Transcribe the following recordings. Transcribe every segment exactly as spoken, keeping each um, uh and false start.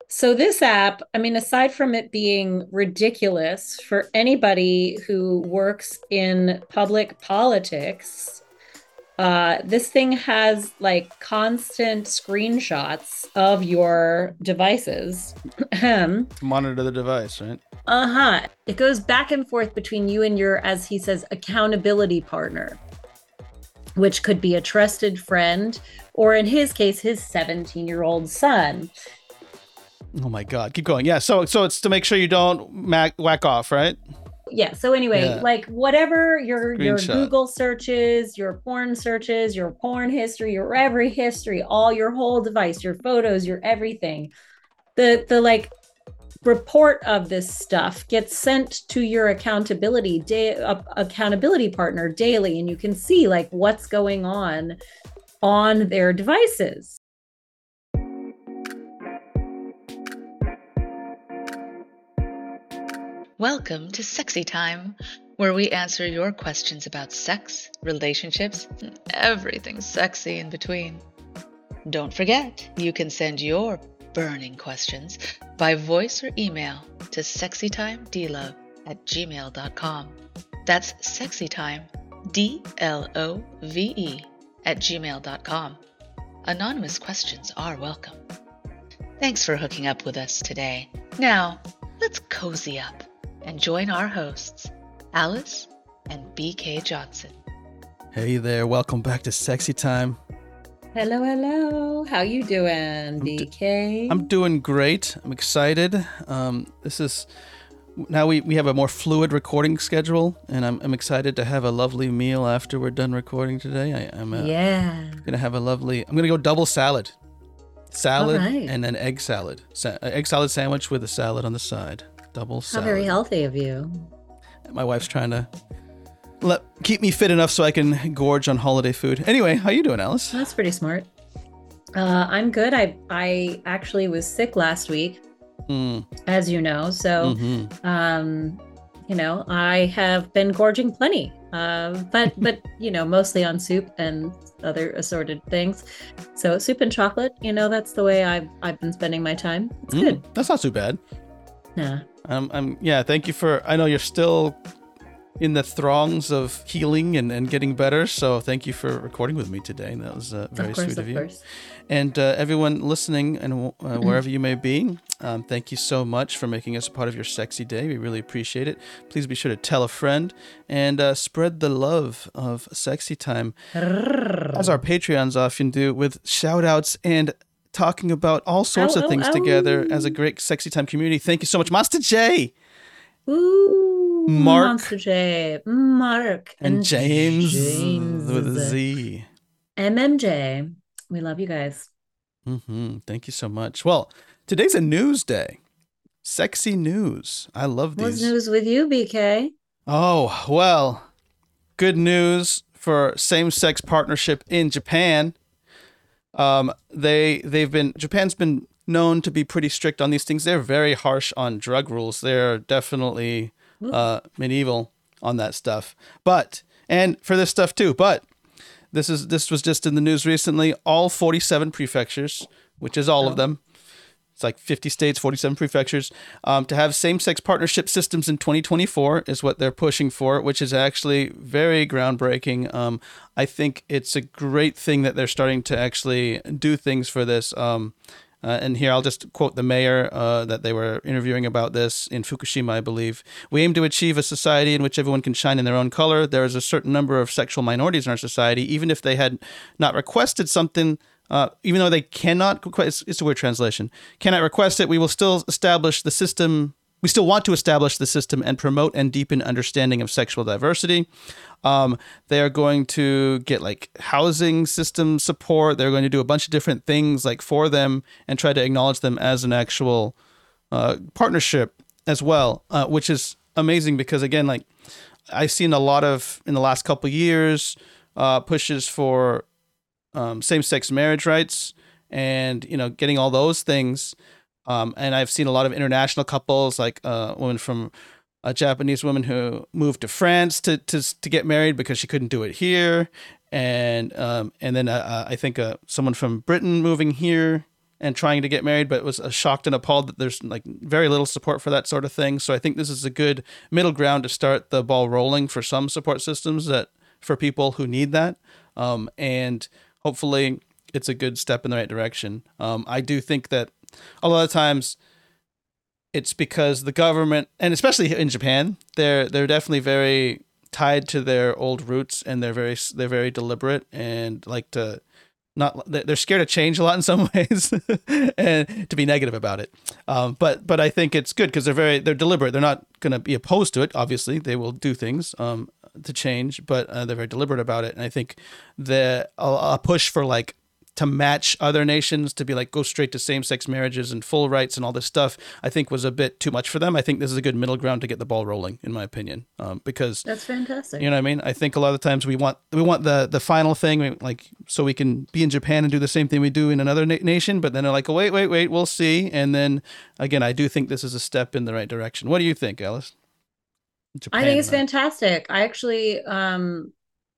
So this app, I mean, aside from it being ridiculous for anybody who works in public politics, uh, this thing has like constant screenshots of your devices. To monitor the device, right? Uh-huh. It goes back and forth between you and your, as he says, accountability partner, which could be a trusted friend, or in his case, his seventeen-year-old son. Oh my God, keep going. Yeah, so so it's to make sure you don't mac- whack off, right? Yeah, so anyway, Yeah. like whatever your your Screenshot. Google searches, your porn searches, your porn history, your every history, all your whole device, your photos, your everything. The the like report of this stuff gets sent to your accountability day uh, accountability partner daily, and you can see like what's going on on their devices. Welcome to Sexy Time, where we answer your questions about sex, relationships, and everything sexy in between. Don't forget, you can send your burning questions by voice or email to sexytimedlove at gmail dot com. That's sexytime, D L O V E, at gmail dot com. Anonymous questions are welcome. Thanks for hooking up with us today. Now, let's cozy up and join our hosts, Alice and B K Johnson. Hey there, welcome back to Sexy Time. Hello, hello. How you doing, B K? I'm doing great. I'm excited. Um, this is now we, we have a more fluid recording schedule, and I'm I'm excited to have a lovely meal after we're done recording today. I, I'm uh, yeah gonna have a lovely. I'm gonna go double salad, salad right. and an egg salad, Sa- egg salad sandwich with a salad on the side. Double How salad. very healthy of you. My wife's trying to let keep me fit enough so I can gorge on holiday food. Anyway, how you doing, Alice? That's pretty smart. Uh, I'm good. I I actually was sick last week, Mm. as you know. So, Mm-hmm. um, you know, I have been gorging plenty. Uh, but but you know, mostly on soup and other assorted things. So soup and chocolate. You know, that's the way I've I've been spending my time. It's Mm. good. That's not too bad. Nah. Um, I'm yeah. Thank you for. I know you're still in the throngs of healing and, and getting better. So thank you for recording with me today. That was uh, very Of course, sweet of, of you. course. And uh, everyone listening and uh, wherever you may be, um, thank you so much for making us a part of your sexy day. We really appreciate it. Please be sure to tell a friend and uh, spread the love of Sexy Time, as our Patreons often do, with shout outs and talking about all sorts Ow, of ow, things ow. together as a great Sexy Time community. Thank you so much, Monster J. Ooh, Mark Monster J, Mark, and, and, James, James with a Z. M M J. We love you guys. Mm-hmm. Thank you so much. Well, today's a news day. Sexy news. I love these. What's news with you, B K? Oh, well, good news for same-sex partnership in Japan. Um, they they've been Japan's been known to be pretty strict on these things. They're very harsh on drug rules. They're definitely uh, medieval on that stuff. But and for this stuff too. But this is this was just in the news recently. All forty-seven prefectures, which is all Oh. of them. It's like fifty states, forty-seven prefectures, um, to have same-sex partnership systems in twenty twenty-four is what they're pushing for, which is actually very groundbreaking. Um, I think it's a great thing that they're starting to actually do things for this. Um, uh, and here I'll just quote the mayor uh, that they were interviewing about this in Fukushima, I believe. We aim to achieve a society in which everyone can shine in their own color. There is a certain number of sexual minorities in our society. Even if they had not requested something, Uh, even though they cannot, it's, it's a weird translation, cannot request it, we will still establish the system. We still want to establish the system and promote and deepen understanding of sexual diversity. Um, they are going to get like housing system support. They're going to do a bunch of different things like for them and try to acknowledge them as an actual uh, partnership as well, uh, which is amazing because again, like I've seen a lot of in the last couple of years uh, pushes for Um, same-sex marriage rights and, you know, getting all those things. Um, and I've seen a lot of international couples, like uh, a woman from a Japanese woman who moved to France to, to, to get married because she couldn't do it here. And, um, and then uh, I think uh, someone from Britain moving here and trying to get married, but was uh, shocked and appalled that there's like very little support for that sort of thing. So I think this is a good middle ground to start the ball rolling for some support systems that for people who need that. Um, and hopefully it's a good step in the right direction. Um, I do think that a lot of times it's because the government, and especially in Japan, they're they're definitely very tied to their old roots, and they're very they're very deliberate and like to not they're scared of change a lot in some ways and to be negative about it. Um, but but I think it's good because they're very they're deliberate. They're not going to be opposed to it. Obviously, they will do things um, to change, but uh, they're very deliberate about it. And I think the a, a push for like to match other nations to be like go straight to same-sex marriages and full rights and all this stuff, I think was a bit too much for them. I think this is a good middle ground to get the ball rolling, in my opinion, um, because that's fantastic. You know what I mean? I think a lot of the times we want we want the the final thing, like so we can be in Japan and do the same thing we do in another na- nation, but then they're like, oh, wait, wait, wait, we'll see. And then again, I do think this is a step in the right direction. What do you think, Alice? Japan, I think it's fantastic. I actually, um,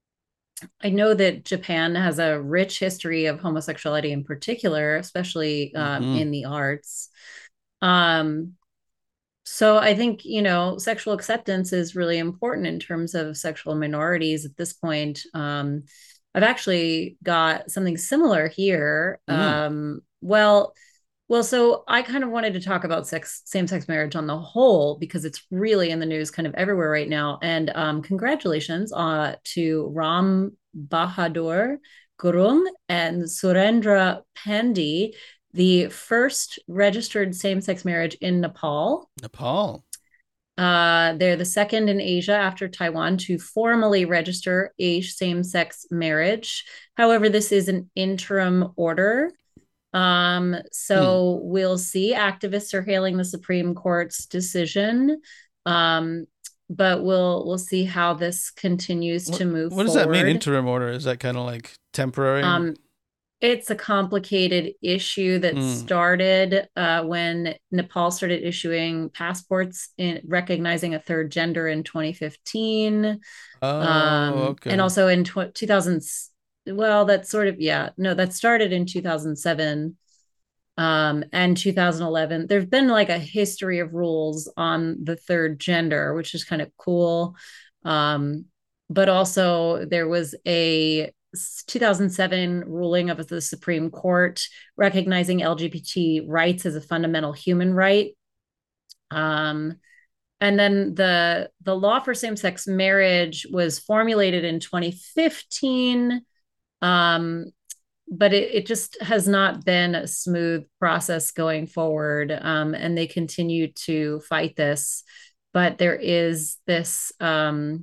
I know that Japan has a rich history of homosexuality in particular, especially um, mm-hmm. in the arts. Um, so I think, you know, sexual acceptance is really important in terms of sexual minorities at this point. Um, I've actually got something similar here. Mm-hmm. Um, well, Well, so I kind of wanted to talk about sex, same-sex marriage on the whole, because it's really in the news kind of everywhere right now. And um, congratulations uh, to Ram Bahadur Gurung and Surendra Pandey, the first registered same-sex marriage in Nepal. Nepal. Uh, they're the second in Asia after Taiwan to formally register a same-sex marriage. However, this is an interim order. Um, so hmm. we'll see. Activists are hailing the Supreme Court's decision. Um, but we'll we'll see how this continues what, to move What does forward. that mean, interim order? Is that kind of like temporary? Um, it's a complicated issue that hmm. started uh, when Nepal started issuing passports in recognizing a third gender in twenty fifteen. Oh, um, okay. And also in tw- two thousand. Well, that sort of, yeah, no, that started in two thousand seven um, and two thousand eleven. There's been like a history of rules on the third gender, which is kind of cool. Um, but also there was a two thousand seven ruling of the Supreme Court recognizing L G B T rights as a fundamental human right. Um, and then the the law for same-sex marriage was formulated in twenty fifteen. Um, but it, it just has not been a smooth process going forward. Um, and they continue to fight this, but there is this um,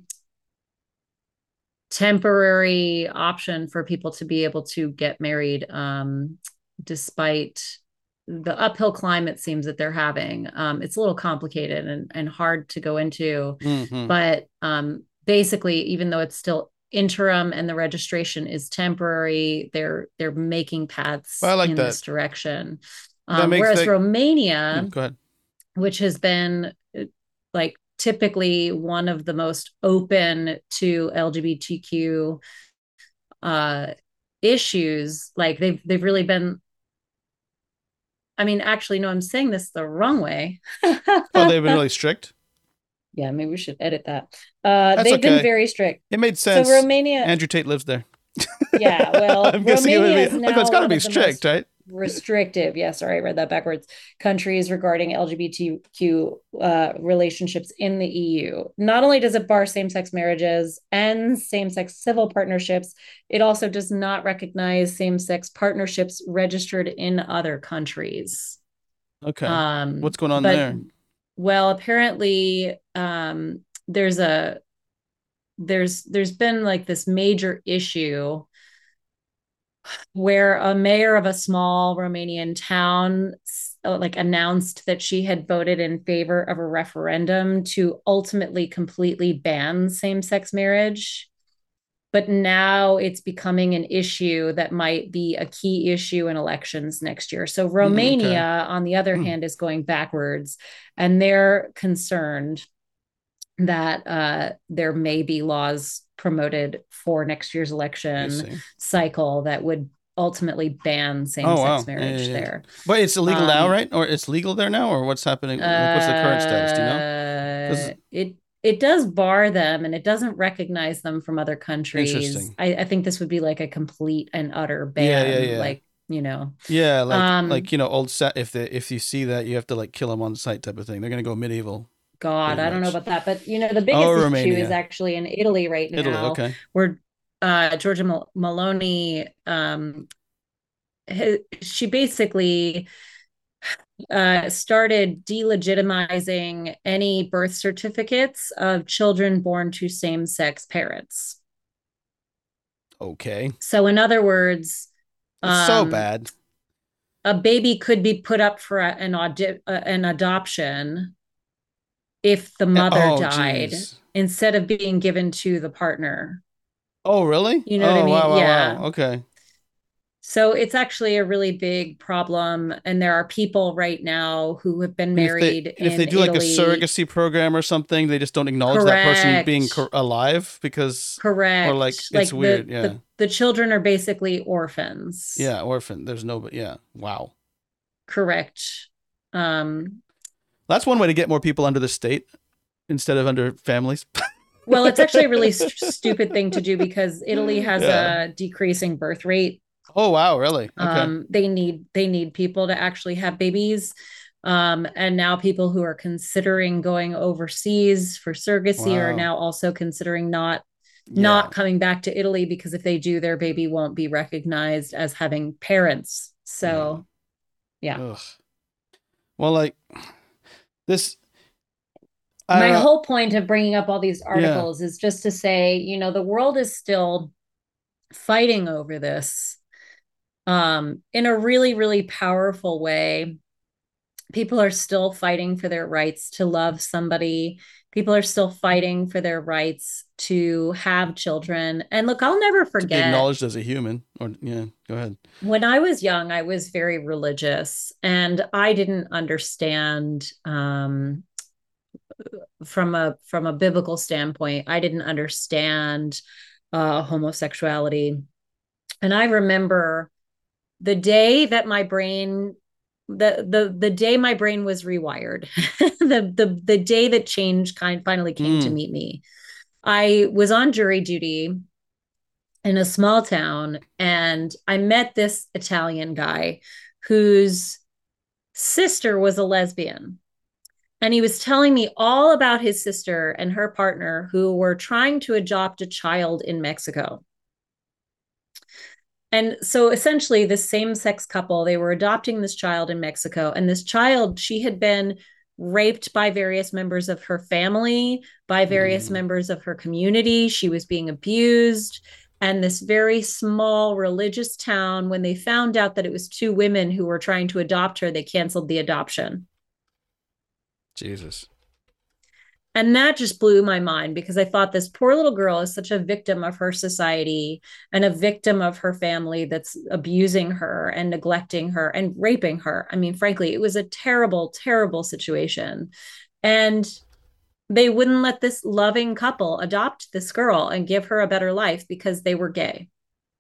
temporary option for people to be able to get married, um, despite the uphill climb it seems that they're having. Um, it's a little complicated and, and hard to go into, mm-hmm. but um, basically, even though it's still interim and the registration is temporary, they're they're making paths well, like in that. this direction. Um, whereas that... Romania, mm, go ahead. which has been like typically one of the most open to L G B T Q uh, issues, like they've they've really been. I mean, actually, no, I'm saying this the wrong way. Oh, they've been really strict. Yeah, maybe we should edit that. Uh, they've okay. been very strict. It made sense. So Romania, Andrew Tate lives there. Yeah, well, I'm guessing Romania it is be, now like, it's got to be strict, right? Restrictive. Yeah, sorry, I read that backwards. Countries regarding L G B T Q uh, relationships in the E U. Not only does it bar same-sex marriages and same-sex civil partnerships, it also does not recognize same-sex partnerships registered in other countries. Okay. Um, What's going on but, there? Well, apparently, um, there's a there's there's been like this major issue where a mayor of a small Romanian town like announced that she had voted in favor of a referendum to ultimately completely ban same-sex marriage. But now it's becoming an issue that might be a key issue in elections next year. So Romania, okay. on the other mm. hand, is going backwards, and they're concerned that uh, there may be laws promoted for next year's election cycle that would ultimately ban Oh wow, same-sex yeah, marriage yeah, yeah. there. But it's illegal now, Um, right? Or it's legal there now, or what's happening? Like, what's the current status? Do you know? Because uh, it it does bar them, and it doesn't recognize them from other countries. interesting. I, I think this would be like a complete and utter Yeah, yeah, ban, yeah, like, you know. yeah. Like, like Um, you know, old set. If they if you see that, you have to like kill them on site, type of thing. They're gonna go medieval, God, pretty I don't know much. about that, but you know, the Oh, biggest issue is Romania, actually in Italy right Italy. now, Okay. where uh, Georgia Mal- Maloney, um, ha- she basically uh, started delegitimizing any birth certificates of children born to same-sex parents. Okay. So, in other words, It's so um, bad. a baby could be put up for a, an, audi- uh, an adoption if the Yeah, mother oh, died geez. instead of being given to the partner. Oh, really? You know what I Oh, mean? wow, wow, Yeah. wow. Okay. So it's actually a really big problem. And there are people right now who have been And if they married and if they in do like a Italy. surrogacy program or something, they just don't acknowledge that person being Correct. cor- alive because, or like Correct. it's Like weird. the Yeah, the the children are basically orphans. yeah, orphan. There's no, but yeah, wow. Correct. Um, That's one way to get more people under the state instead of under families. well, it's actually a really st- stupid thing to do because Italy has Yeah. a decreasing birth rate. Oh wow, really? Okay. Um, they need they need people to actually have babies. Um, and now people who are considering going overseas for surrogacy are Wow. now also considering not Yeah. not coming back to Italy because if they do, their baby won't be recognized as having parents. Yeah. So, yeah. Ugh. Well, like this, I don't My know. whole point of bringing up all these Yeah. articles is just to say, you know, the world is still fighting over this um, in a really, really powerful way. People are still fighting for their rights to love somebody. People are still fighting for their rights to have children. And look, I'll never To be forget acknowledged as a human, or yeah, go ahead. when I was young, I was very religious and I didn't understand um, from a from a biblical standpoint, I didn't understand uh, homosexuality. And I remember the day that my brain the the the day my brain was rewired, the the the day that change kind finally came to Mm. meet me. I was on jury duty in a small town and I met this Italian guy whose sister was a lesbian. And he was telling me all about his sister and her partner who were trying to adopt a child in Mexico. And so essentially, this same sex couple, they were adopting this child in Mexico. And this child, she had been raped by various members of her family, by various Mm. members of her community. She was being abused. And this very small religious town, when they found out that it was two women who were trying to adopt her, they canceled the adoption. Jesus. And that just blew my mind because I thought this poor little girl is such a victim of her society and a victim of her family that's abusing her and neglecting her and raping her. I mean, frankly, it was a terrible, terrible situation. And they wouldn't let this loving couple adopt this girl and give her a better life because they were gay.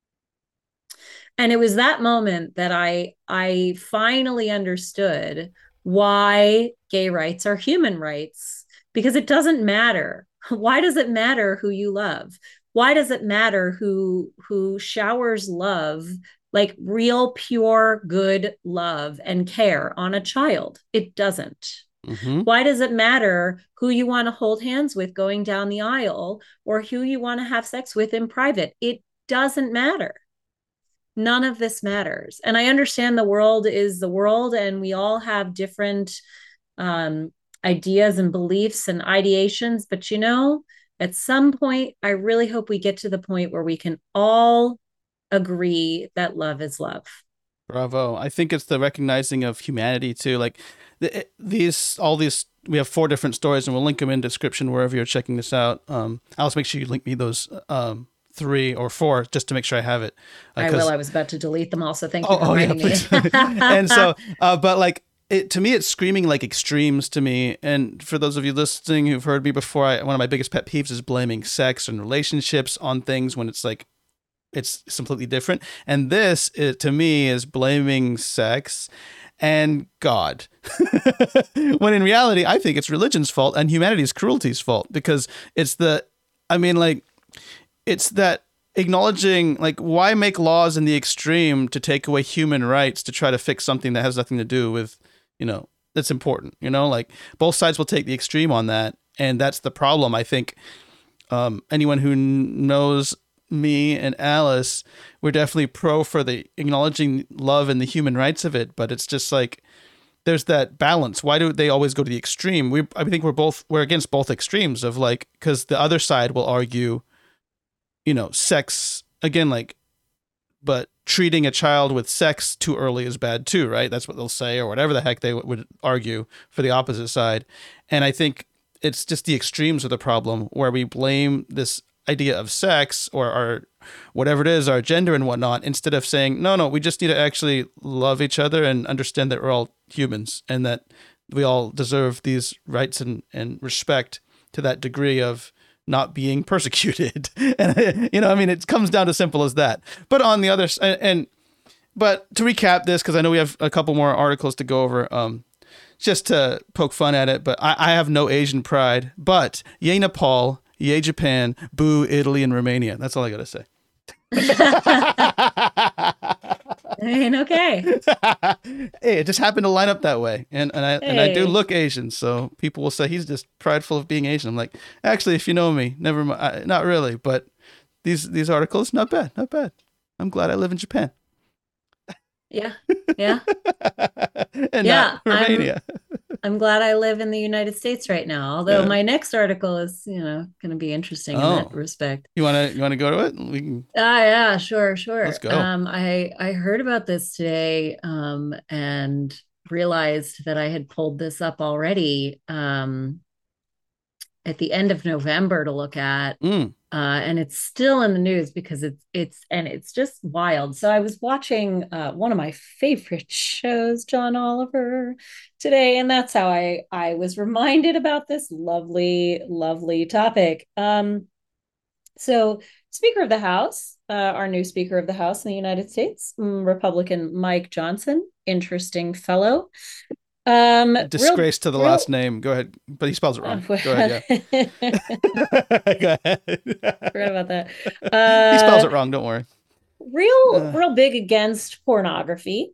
And it was that moment that I I finally understood why gay rights are human rights because it doesn't matter. Why does it matter who you love? Why does it matter who who showers love, like real pure good love and care on a child? It doesn't. Mm-hmm. Why does it matter who you want to hold hands with going down the aisle or who you want to have sex with in private? It doesn't matter. None of this matters. And I understand the world is the world, and we all have different um, ideas and beliefs and ideations. But, you know, at some point, I really hope we get to the point where we can all agree that love is love. Bravo. I think it's the recognizing of humanity too. Like the, these, all these, we have four different stories and we'll link them in description wherever you're checking this out. Um, Alice, make sure you link me those, um, three or four just to make sure I have it. Uh, I will. I was about to delete them also. Thank you oh, for oh yeah, reminding please. me. And so, uh, but like, it, to me, it's screaming like extremes to me. And for those of you listening who've heard me before, I, one of my biggest pet peeves is blaming sex and relationships on things when it's like it's completely different. And this, it, to me, is blaming sex and God. When in reality, I think it's religion's fault and humanity's cruelty's fault, because it's the, I mean, like, it's that acknowledging, like, why make laws in the extreme to take away human rights to try to fix something that has nothing to do with, you know, that's important, you know, like both sides will take the extreme on that. And that's the problem. I think um, anyone who kn- knows me and Alice, we're definitely pro for the acknowledging love and the human rights of it. But it's just like, there's that balance. Why do they always go to the extreme? We, I think we're both, we're against both extremes of like, because the other side will argue, you know, sex again, like, but treating a child with sex too early is bad too, right? That's what they'll say, or whatever the heck they w- would argue for the opposite side. And I think it's just the extremes of the problem, where we blame this idea of sex or our whatever it is, our gender and whatnot, instead of saying, no, no, we just need to actually love each other and understand that we're all humans and that we all deserve these rights and, and respect to that degree of not being persecuted. And, you know, I mean, it comes down to simple as that. But on the other side, and, and but to recap this, because I know we have a couple more articles to go over, um, just to poke fun at it, but I, I have no Asian pride, but yay Nepal, yay Japan, boo Italy and Romania. That's all I got to say. I mean, okay. Hey, it just happened to line up that way, and and I hey. and I do look Asian, so people will say he's just prideful of being Asian. I'm like, actually, if you know me, never mind, not really. But these these articles, not bad, not bad. I'm glad I live in Japan. Yeah, yeah, and yeah. not Romania. I'm, I'm glad I live in the United States right now. Although Yeah. my next article is, you know, going to be interesting Oh. in that respect. You wanna you wanna go to it? We can. Ah, yeah, sure, sure. Let's go. Um, I I heard about this today, um, and realized that I had pulled this up already, um, at the end of November to look at. Mm. Uh, and it's still in the news because it's it's and it's just wild. So I was watching uh, one of my favorite shows, John Oliver, today, and that's how I I was reminded about this lovely, lovely topic. Um, so Speaker of the House, uh, our new Speaker of the House in the United States, Republican Mike Johnson, interesting fellow. Um, Disgrace real, to the real, last name. Go ahead, but he spells it wrong. Go ahead. Yeah. Go ahead. Forgot about that. Uh, he spells it wrong. Don't worry. Real, Uh. real big against pornography.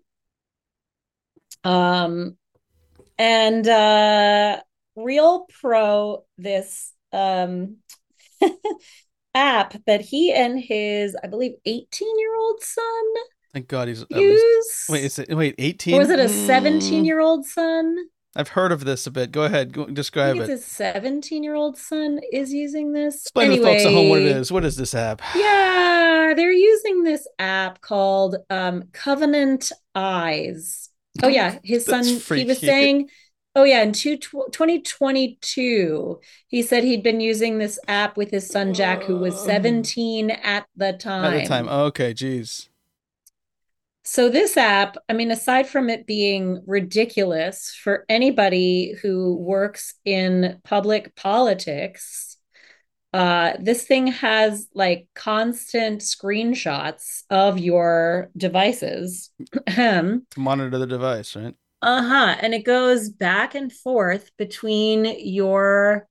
Um, and uh, real pro this um app that he and his, I believe, eighteen-year-old son. Thank God he's use. Least, wait, is it wait eighteen? Or was it a seventeen-year-old son? I've heard of this a bit. Go ahead, go, describe I think it. it's his seventeen-year-old son is using this. Explain anyway, to the folks at home what it is. What is this app? Yeah, they're using this app called um, Covenant Eyes. Oh yeah, his son. He was saying, oh yeah, in two, twenty twenty-two, he said he'd been using this app with his son Jack, who was seventeen at the time. At the time, oh, okay, geez. So this app, I mean, aside from it being ridiculous for anybody who works in public politics, uh, this thing has like constant screenshots of your devices. To monitor the device, right? Uh-huh. And it goes back and forth between your,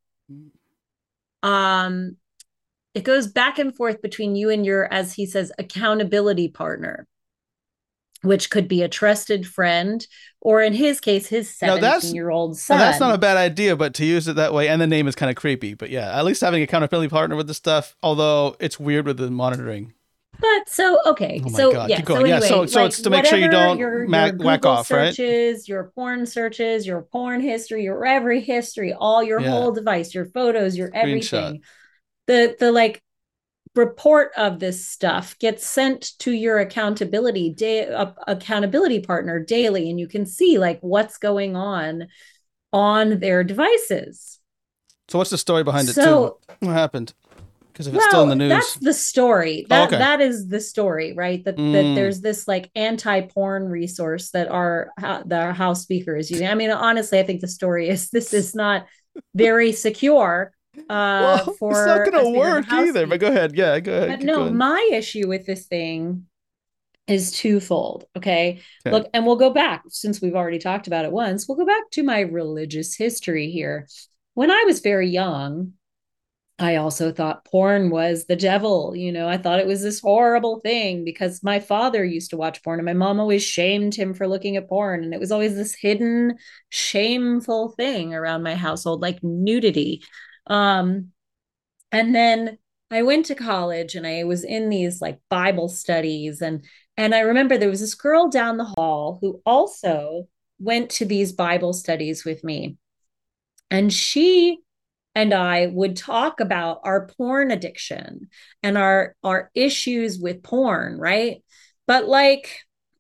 um, it goes back and forth between you and your, as he says, accountability partner, which could be a trusted friend, or in his case, his seventeen-year-old son. Now that's not a bad idea, but to use it that way, and the name is kind of creepy. But yeah, at least having an accountability partner with the stuff, although it's weird with the monitoring. But so, okay. Oh my so, God. yeah. Keep going. So, yeah, anyway, so, so like, it's to make sure you don't your, mac, your whack off, searches, right? Your porn searches, your porn history, your every history, all your yeah. whole device, your photos, your everything. Screenshot. The, the like, report of this stuff gets sent to your accountability day uh, accountability partner daily, and you can see like what's going on on their devices. So what's the story behind it so, too? What happened? Because if well, it's still in the news, that's the story. That oh, okay. that is the story, right? That mm. that there's this like anti-porn resource that our the House Speaker is using. I mean, honestly, I think the story is this is not very secure. uh, Well, it's not for gonna us that you're the work either. But housekeeper. go ahead. Yeah, go ahead. But Keep no, going. my issue with this thing is twofold. Okay. Okay. Look, and we'll go back since we've already talked about it once. We'll go back to my religious history here. When I was very young, I also thought porn was the devil. You know, I thought it was this horrible thing because my father used to watch porn and my mom always shamed him for looking at porn. And it was always this hidden, shameful thing around my household, like nudity. Um, and then I went to college and I was in these like Bible studies and and I remember there was this girl down the hall who also went to these Bible studies with me. And she and I would talk about our porn addiction and our our issues with porn, right? But like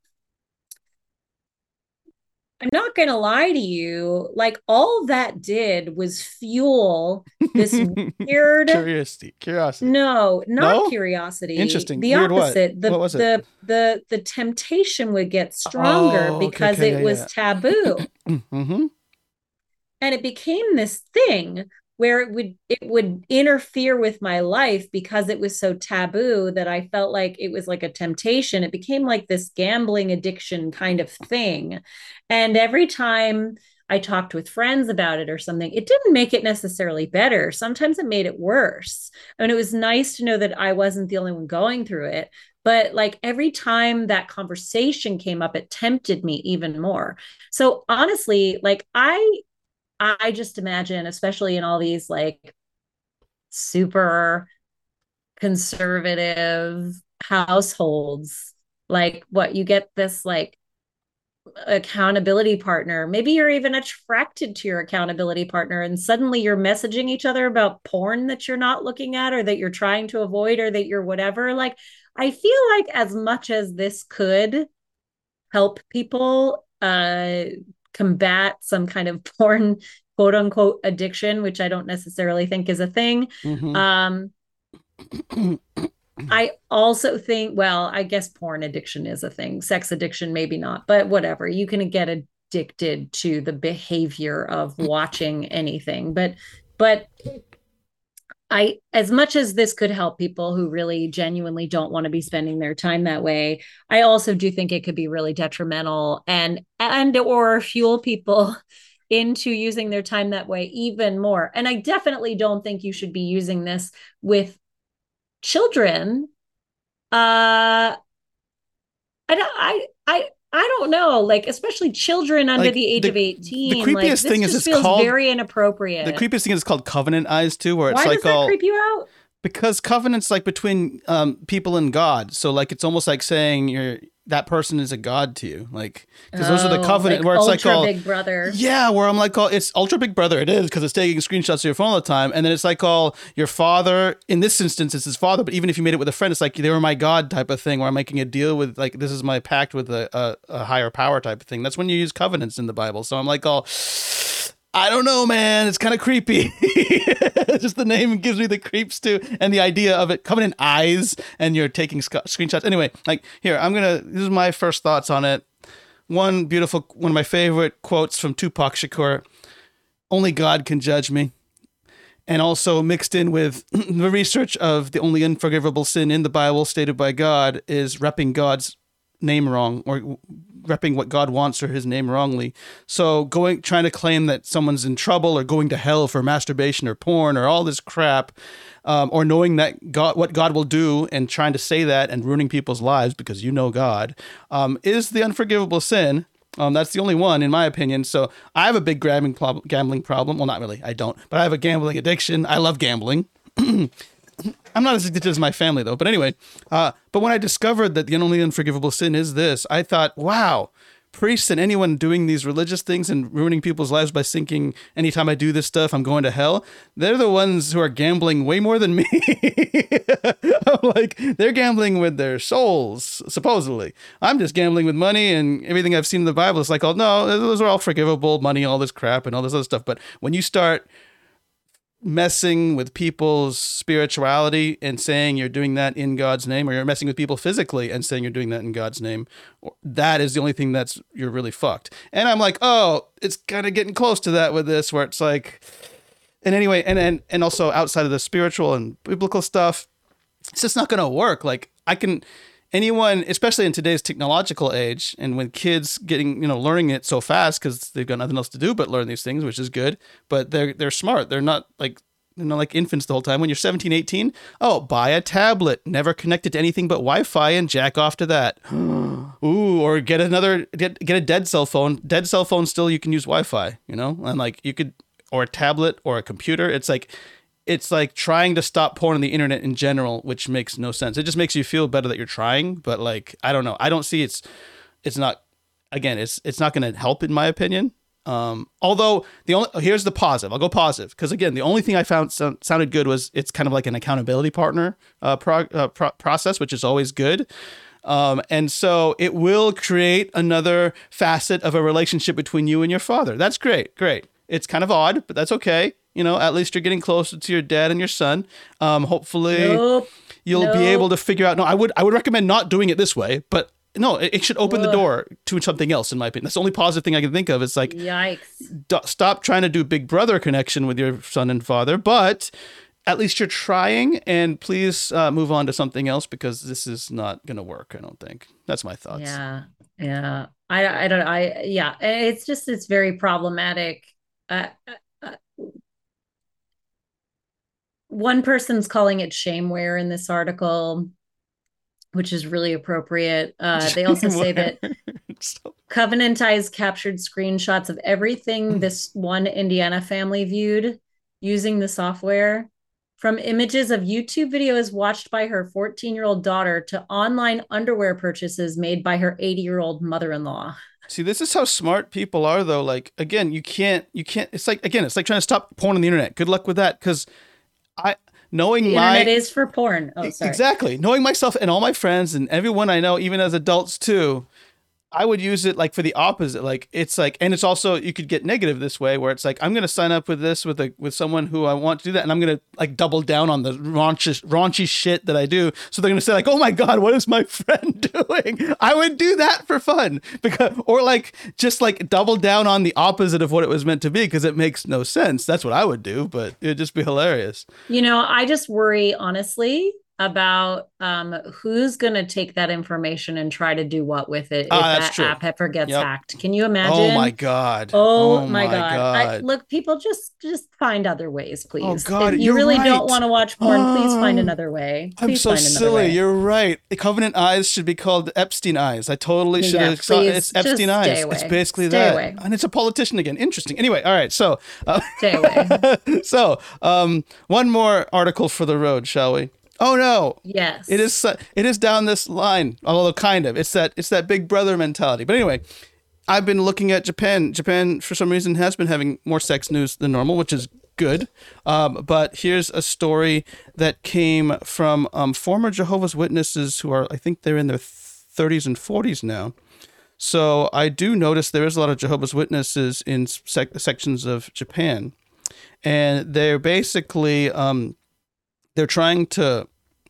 I'm not going to lie to you, like all that did was fuel this weird Curiosity. Curiosity. no, not No? Curiosity. Interesting. The Weird what? opposite. The What was it? the the the temptation would get stronger Oh, okay, because okay, it yeah, was yeah. taboo. Mm-hmm. And it became this thing where it would it would interfere with my life because it was so taboo that I felt like it was like a temptation. It became like this gambling addiction kind of thing. And every time I talked with friends about it or something, it didn't make it necessarily better. Sometimes it made it worse. I mean, it was nice to know that I wasn't the only one going through it. But like every time that conversation came up, it tempted me even more. So honestly, like I I just imagine, especially in all these like super conservative households, like what you get this like accountability partner. Maybe you're even attracted to your accountability partner, and suddenly you're messaging each other about porn that you're not looking at or that you're trying to avoid or that you're whatever. Like, I feel like as much as this could help people uh, combat some kind of porn quote unquote addiction, which I don't necessarily think is a thing. Mm-hmm. Um, I also think, well, I guess porn addiction is a thing. Sex addiction, maybe not, but whatever. You can get addicted to the behavior of watching anything. But, but I, as much as this could help people who really genuinely don't want to be spending their time that way, I also do think it could be really detrimental and, and, or fuel people into using their time that way even more. And I definitely don't think you should be using this with children. Uh, I don't, I, I, I don't know, like especially children under Like the age the, of eighteen. the creepiest like, this thing is just it's feels called very inappropriate. the creepiest thing is called Covenant Eyes too, where it's Why like does that all creep you out? because covenant's like between um people and God. So like it's almost like saying you're that person is a god to you, like because those are the Oh, covenant like where it's like ultra all Big Brother. yeah, where I'm like all it's ultra Big Brother. It is because it's taking screenshots of your phone all the time, and then it's like all your father. In this instance, it's his father. But even if you made it with a friend, it's like they were my god type of thing, where I'm making a deal with like this is my pact with a, a, a higher power type of thing. That's when you use covenants in the Bible. So I'm like all. I don't know, man. It's kind of creepy. Just the name gives me the creeps too, and the idea of it coming in eyes, and you're taking sc- screenshots. Anyway, like here, I'm gonna. This is my first thoughts on it. One beautiful, one of my favorite quotes from Tupac Shakur: "Only God can judge me," and also mixed in with the research of the only unforgivable sin in the Bible stated by God is repping God's name wrong or repping what God wants or his name wrongly. So going, trying to claim that someone's in trouble or going to hell for masturbation or porn or all this crap, um, or knowing that God, what God will do and trying to say that and ruining people's lives because you know God, um, is the unforgivable sin. Um, that's the only one in my opinion. So I have a big gambling, prob- gambling problem. Well, not really. I don't, but I have a gambling addiction. I love gambling. I'm not as addicted as my family, though. But anyway, uh, but when I discovered that the only unforgivable sin is this, I thought, wow, priests and anyone doing these religious things and ruining people's lives by thinking anytime I do this stuff, I'm going to hell. They're the ones who are gambling way more than me. I'm like, they're gambling with their souls, supposedly. I'm just gambling with money and everything I've seen in the Bible. It's like, oh, no, those are all forgivable, money, all this crap and all this other stuff. But when you start messing with people's spirituality and saying you're doing that in God's name, or you're messing with people physically and saying you're doing that in God's name, that is the only thing that's you're really fucked. And I'm like, oh, it's kind of getting close to that with this, where it's like and anyway, and, and, and also outside of the spiritual and biblical stuff, it's just not going to work. Like I can, anyone, especially in today's technological age, and when kids getting, you know, learning it so fast because they've got nothing else to do but learn these things, which is good, but they're, they're smart. They're not like, you know, like infants the whole time. When you're seventeen, eighteen, oh, buy a tablet, never connected to anything but Wi-Fi and jack off to that. Ooh, or get another, get, get a dead cell phone. Dead cell phone still, you can use Wi-Fi, you know, and like you could, or a tablet or a computer. It's like, it's like trying to stop porn on the internet in general, which makes no sense. It just makes you feel better that you're trying, but like, I don't know. I don't see it's, it's not, again, it's, it's not going to help in my opinion. Um, although the only, here's the positive, I'll go positive. Cause again, the only thing I found so, sounded good was it's kind of like an accountability partner, uh, pro, uh pro, process, which is always good. Um, and so it will create another facet of a relationship between you and your father. That's great. Great. It's kind of odd, but that's okay. You know, at least you're getting closer to your dad and your son. Um, hopefully nope. you'll nope. be able to figure out, no, I would, I would recommend not doing it this way, but no, it, it should open Ugh. the door to something else, in my opinion. That's the only positive thing I can think of. It's like, yikes. D- stop trying to do big brother connection with your son and father, but at least you're trying, and please uh, move on to something else because this is not going to work, I don't think. That's my thoughts. Yeah. Yeah. I, I don't, I, yeah, it's just, it's very problematic. Uh, uh, one person's calling it shameware in this article, which is really appropriate. Uh, they also say that Covenant Eyes captured screenshots of everything this one Indiana family viewed using the software, from images of YouTube videos watched by her fourteen-year-old daughter to online underwear purchases made by her eighty-year-old mother-in-law. See, this is how smart people are, though. Like, again, you can't, you can't, it's like, again, it's like trying to stop porn on the internet. Good luck with that. Because I, knowing the my... internet is for porn. Oh, sorry. Exactly. Knowing myself and all my friends and everyone I know, even as adults too, I would use it like for the opposite. Like it's like, and it's also, you could get negative this way where it's like, I'm going to sign up with this with a, with someone who I want to do that. And I'm going to like double down on the raunchy, raunchy shit that I do. So they're going to say like, oh my God, what is my friend doing? I would do that for fun because, or like, just like double down on the opposite of what it was meant to be. Cause it makes no sense. That's what I would do, but it'd just be hilarious. You know, I just worry honestly about um who's going to take that information and try to do what with it if ah, that true. app ever gets yep. hacked. Can you imagine? Oh my God. Oh, oh my my God. God. I, look, people just just find other ways, please. Oh God, if you you're really right. don't want to watch porn, oh, please find another way. Please I'm so find another silly. way. You're right. Covenant Eyes should be called Epstein Eyes. I totally should yeah, have saw it's Epstein Eyes. Away. It's basically stay that. Away. And it's a politician again. Interesting. Anyway, all right. So uh, stay away. So um one more article for the road, shall we? Oh no! Yes, it is. It is down this line, although kind of. It's that. It's that big brother mentality. But anyway, I've been looking at Japan. Japan, for some reason, has been having more sex news than normal, which is good. Um, but here's a story that came from um, former Jehovah's Witnesses who are, I think, they're in their thirties and forties now. So I do notice there is a lot of Jehovah's Witnesses in sec- sections of Japan, and they're basically um, they're trying to.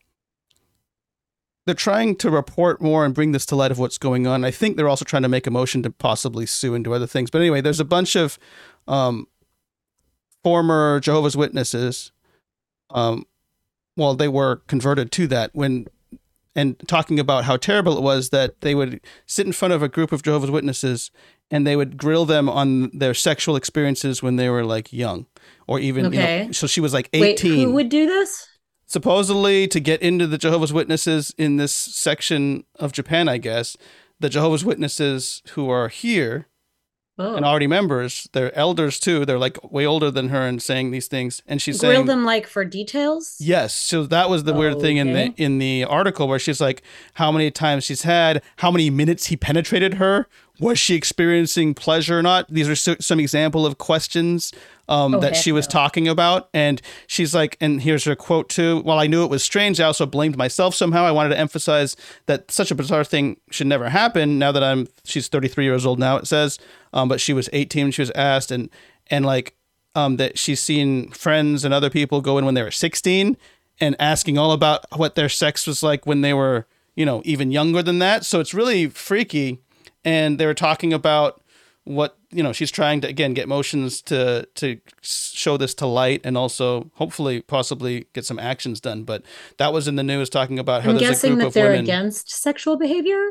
They're trying to report more and bring this to light of what's going on. I think they're also trying to make a motion to possibly sue and do other things. But anyway, there's a bunch of um, former Jehovah's Witnesses. Um, well, they were converted to that when, and talking about how terrible it was that they would sit in front of a group of Jehovah's Witnesses and they would grill them on their sexual experiences when they were like young, or even, okay. you know, so she was like eighteen. Wait, who would do this? Supposedly, to get into the Jehovah's Witnesses in this section of Japan, I guess, the Jehovah's Witnesses who are here oh. and already members, they're elders too. They're like way older than her and saying these things. And she's Grill saying, them like for details? Yes. So that was the oh, weird thing okay. in the in the article where she's like, how many times she's had, how many minutes he penetrated her. Was she experiencing pleasure or not? These are so, some example of questions um, oh, that she was no. talking about. And she's like, and here's her quote too. While I knew it was strange, I also blamed myself somehow. I wanted to emphasize that such a bizarre thing should never happen. Now that I'm, she's thirty-three years old now, it says, um, but she was eighteen when she was asked. And, and like um, that she's seen friends and other people go in when they were sixteen and asking all about what their sex was like when they were, you know, even younger than that. So it's really freaky. And they were talking about what, you know, she's trying to, again, get motions to to show this to light, and also hopefully possibly get some actions done. But that was in the news, talking about how I'm there's a guessing group that of they're women. against sexual behavior.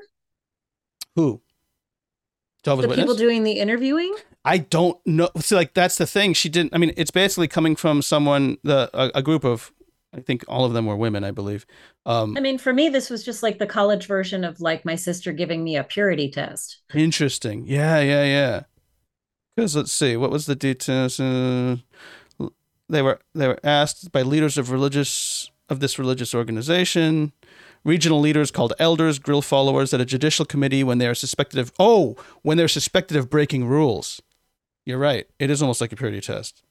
Who? Jehovah's The Witness? people doing the interviewing? I don't know. See, like, that's the thing. She didn't, I mean, it's basically coming from someone, the a, a group of, I think all of them were women, I believe. Um, I mean, for me, this was just like the college version of like my sister giving me a purity test. Interesting. Yeah, yeah, yeah. Because let's see, what was the details? Uh, they were they were asked by leaders of religious of this religious organization. Regional leaders called elders grill followers at a judicial committee when they are suspected of oh when they're suspected of breaking rules. You're right. It is almost like a purity test.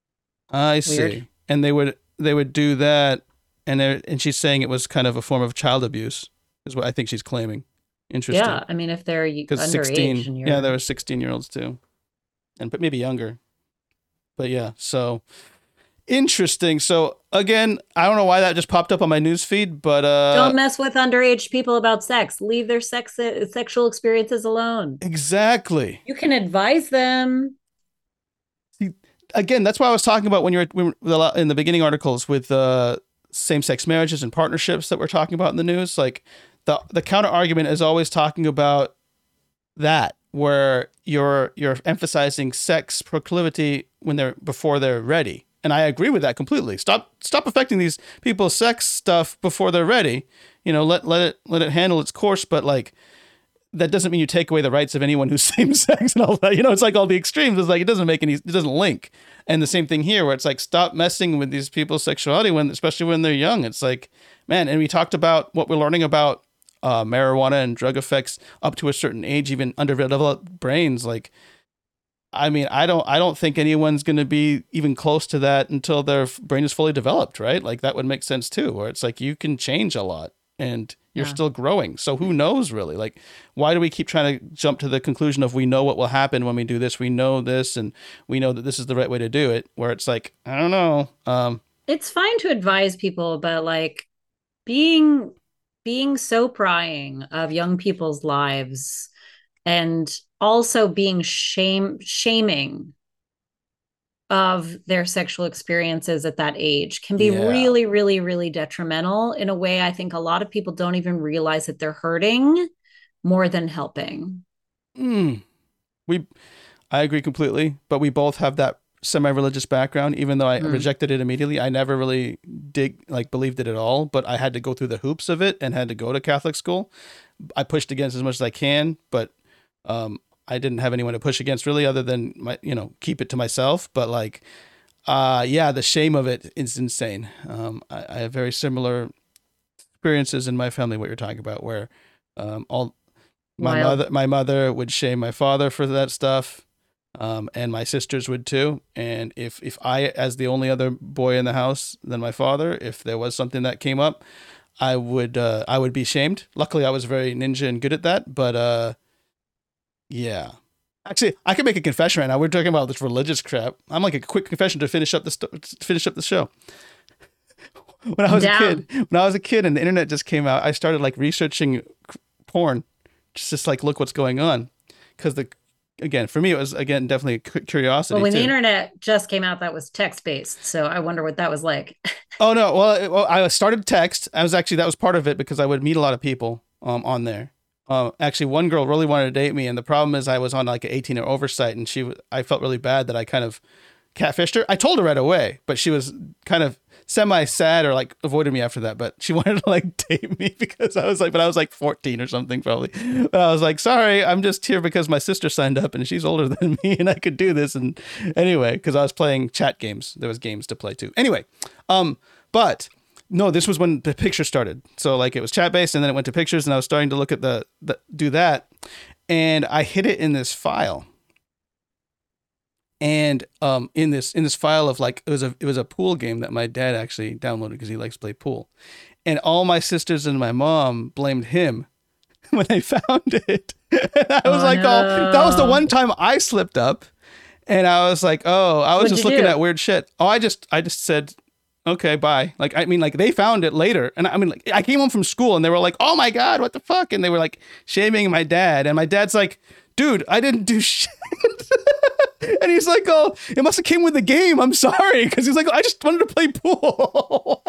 I see. Weird. And they would they would do that, and they and she's saying it was kind of a form of child abuse, is what I think she's claiming. Interesting. Yeah, I mean, if they're Because underage, sixteen, and you're... yeah, there were sixteen year olds too, and but maybe younger. But yeah, so interesting. So again, I don't know why that just popped up on my news feed, but uh, don't mess with underage people about sex. Leave their sex sexual experiences alone. Exactly. You can advise them. Again, that's why I was talking about when you're in the beginning articles with uh, same-sex marriages and partnerships that we're talking about in the news. Like the the counter argument is always talking about that, where you're you're emphasizing sex proclivity when they're before they're ready, and I agree with that completely. Stop stop affecting these people's sex stuff before they're ready. You know, let let it let it handle its course, but like, that doesn't mean you take away the rights of anyone who's same sex and all that. You know, it's like all the extremes. It's like, it doesn't make any, it doesn't link. And the same thing here, where it's like, stop messing with these people's sexuality when, especially when they're young. It's like, man, and we talked about what we're learning about uh, marijuana and drug effects up to a certain age, even underdeveloped brains. Like, I mean, I don't, I don't think anyone's going to be even close to that until their brain is fully developed, right? Like that would make sense too, where it's like, you can change a lot and you're yeah. still growing. So who knows really? Like, why do we keep trying to jump to the conclusion of we know what will happen when we do this? We know this, and we know that this is the right way to do it, where it's like, I don't know. Um, it's fine to advise people, but like being, being so prying of young people's lives, and also being shame, shaming of their sexual experiences at that age can be yeah. really, really, really detrimental in a way. I think a lot of people don't even realize that they're hurting more than helping. Mm. We, I agree completely, but we both have that semi-religious background, even though I mm. rejected it immediately. I never really dig, like believed it at all, but I had to go through the hoops of it and had to go to Catholic school. I pushed against as much as I can, but, um, I didn't have anyone to push against really, other than my, you know, keep it to myself. But like, uh, yeah, the shame of it is insane. Um, I, I have very similar experiences in my family, what you're talking about, where, um, all my Wild. mother, my mother would shame my father for that stuff. Um, and my sisters would too. And if, if I, as the only other boy in the house than my father, if there was something that came up, I would, uh, I would be shamed. Luckily I was very ninja and good at that, but, uh, yeah. Actually, I can make a confession right now. We're talking about this religious crap. I'm like a quick confession to finish up the st- to finish up the show. When I was Down. a kid, when I was a kid and the internet just came out, I started like researching porn, just just like look what's going on, because the again for me it was again definitely a curiosity. Well, when too. the internet just came out, that was text based, so I wonder what that was like. Oh no, well, it, well I started text. I was actually that was part of it because I would meet a lot of people um on there. Uh, actually, one girl really wanted to date me, and the problem is I was on like an eighteen or over site, and she, I felt really bad that I kind of catfished her. I told her right away, but she was kind of semi-sad or like avoided me after that. But she wanted to like date me because I was like, but I was like fourteen or something probably. But I was like, sorry, I'm just here because my sister signed up, and she's older than me, and I could do this. And anyway, because I was playing chat games, there was games to play too. Anyway, um, but. No, this was when the picture started. So like it was chat based and then it went to pictures and I was starting to look at the, the do that. And I hid it in this file. And um in this in this file of like it was a it was a pool game that my dad actually downloaded because he likes to play pool. And all my sisters and my mom blamed him when they found it. And I was oh, like, no. oh, that was the one time I slipped up. And I was like, oh, I was What'd just you looking do? at weird shit. Oh, I just I just said okay, bye. Like, I mean, like they found it later. And I mean, like I came home from school and they were like, oh my God, what the fuck? And they were like shaming my dad. And my dad's like, dude, I didn't do shit. And he's like, oh, it must have came with the game. I'm sorry. Because he's like, I just wanted to play pool.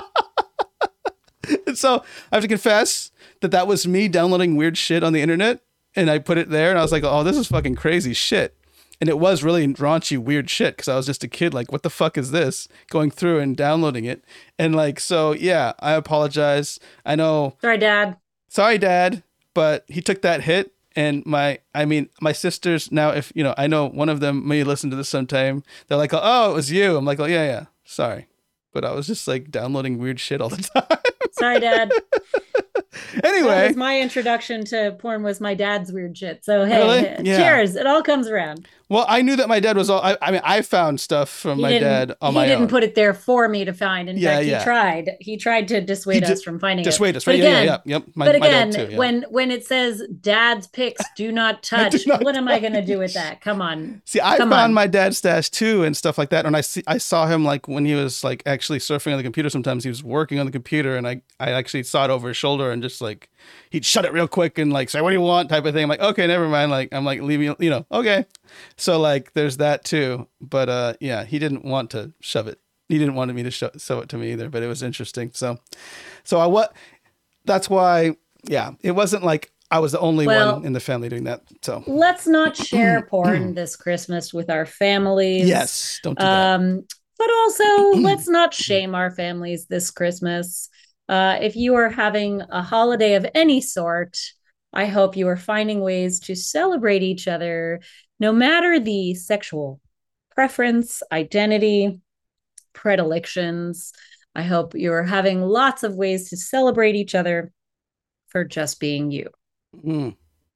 And so I have to confess that that was me downloading weird shit on the internet. And I put it there and I was like, oh, this is fucking crazy shit. And it was really raunchy, weird shit. Because I was just a kid like, what the fuck is this? Going through and downloading it. And like, so yeah, I apologize. I know. Sorry, Dad. Sorry, Dad. But he took that hit. And my, I mean, my sisters now, if, you know, I know one of them may listen to this sometime. They're like, oh, it was you. I'm like, oh, yeah, yeah. Sorry. But I was just like downloading weird shit all the time. Sorry, Dad. Anyway. That was my introduction to porn was my dad's weird shit. So, hey, Really? Yeah. cheers. It all comes around. Well, I knew that my dad was all, I, I mean, I found stuff from He my didn't- dad on my He didn't own. put it there for me to find. In Yeah, fact, yeah. he tried. He tried to dissuade He us di- from finding Dissuade it. us, But right? again, yeah, yeah, yeah. Yep. My, but my again, dad too, yeah. when when it says dad's pics do not touch, Do not what am I going to do with that? Come on. See, I Come found on. my dad's stash too and stuff like that. And I see, I saw him like when he was like actually surfing on the computer. Sometimes he was working on the computer, and I, I actually saw it over his shoulder and just like he'd shut it real quick and like say, "What do you want?" type of thing. I'm like, okay, never mind. Like I'm like leaving, you know, okay. So like there's that too. But uh, yeah, he didn't want to shove it. He didn't want me to show, show it to me either. But it was interesting. So, so I what? That's why. Yeah, it wasn't like I was the only Well, one in the family doing that. So Let's not share porn this Christmas with our families. yes, don't do that. Um, but also, let's not shame our families this Christmas. Uh, if you are having a holiday of any sort, I hope you are finding ways to celebrate each other, no matter the sexual preference, identity, predilections. I hope you're having lots of ways to celebrate each other for just being you. Mm.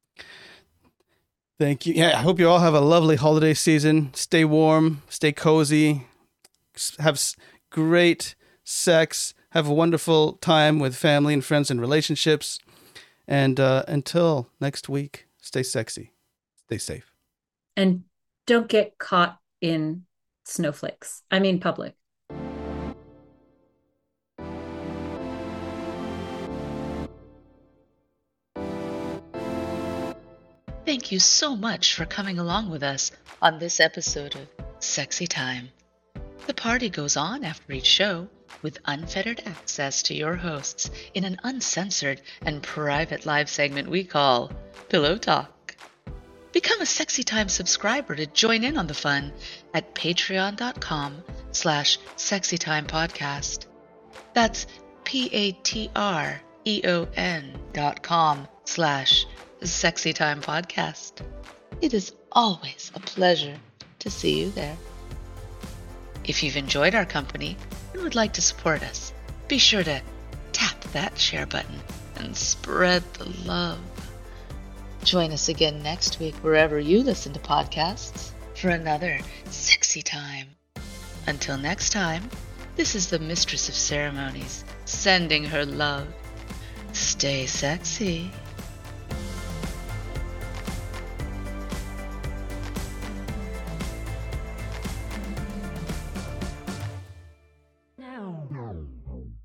Thank you. Yeah, I hope you all have a lovely holiday season. Stay warm, stay cozy, s- have s- great sex, have a wonderful time with family and friends and relationships. And uh, until next week, stay sexy, stay safe. And don't get caught in snowflakes. I mean, public. Thank you so much for coming along with us on this episode of Sexy Time. The party goes on after each show with unfettered access to your hosts in an uncensored and private live segment we call Pillow Talk. Become a Sexy Time subscriber to join in on the fun at patreon.com slash sexytimepodcast. That's P-A-T-R-E-O-N dot com slash Sexy Time Podcast. It is always a pleasure to see you there. If you've enjoyed our company and would like to support us, be sure to tap that share button and spread the love. Join us again next week wherever you listen to podcasts for another Sexy Time. Until next time, this is the Mistress of Ceremonies sending her love. Stay sexy.